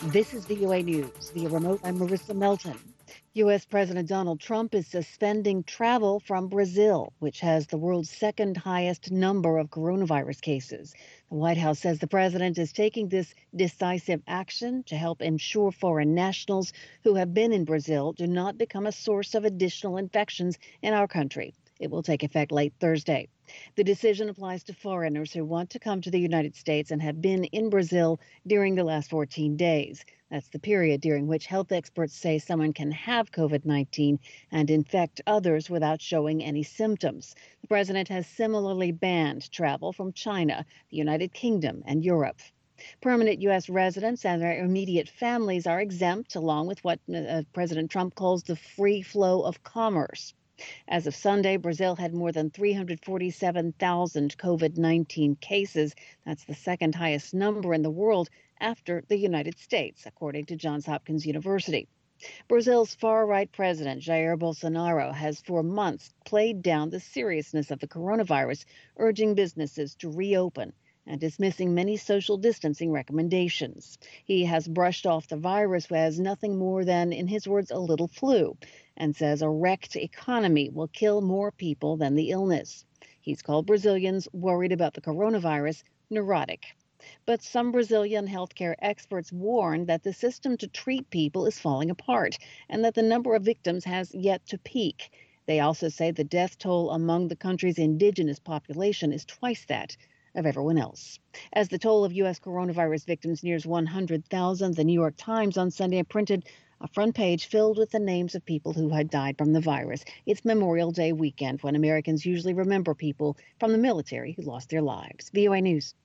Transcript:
This is VOA News via remote. I'm Marissa Melton. U.S. President Donald Trump is suspending travel from Brazil, which has the world's second highest number of coronavirus cases. The White House says the president is taking this decisive action to help ensure foreign nationals who have been in Brazil do not become a source of additional infections in our country. It will take effect late Thursday. The decision applies to foreigners who want to come to the United States and have been in Brazil during the last 14 days. That's the period during which health experts say someone can have COVID-19 and infect others without showing any symptoms. The president has similarly banned travel from China, the United Kingdom, and Europe. Permanent U.S. residents and their immediate families are exempt, along with what President Trump calls the free flow of commerce. As of Sunday, Brazil had more than 347,000 COVID-19 cases. That's the second highest number in the world after the United States, according to Johns Hopkins University. Brazil's far-right president, Jair Bolsonaro, has for months played down the seriousness of the coronavirus, urging businesses to reopen and dismissing many social distancing recommendations. He has brushed off the virus as nothing more than, in his words, a little flu, and says a wrecked economy will kill more people than the illness. He's called Brazilians worried about the coronavirus neurotic. But some Brazilian healthcare experts warn that the system to treat people is falling apart and that the number of victims has yet to peak. They also say the death toll among the country's indigenous population is twice that of everyone else. As the toll of U.S. coronavirus victims nears 100,000, the New York Times on Sunday printed a front page filled with the names of people who had died from the virus. It's Memorial Day weekend when Americans usually remember people from the military who lost their lives. VOA News.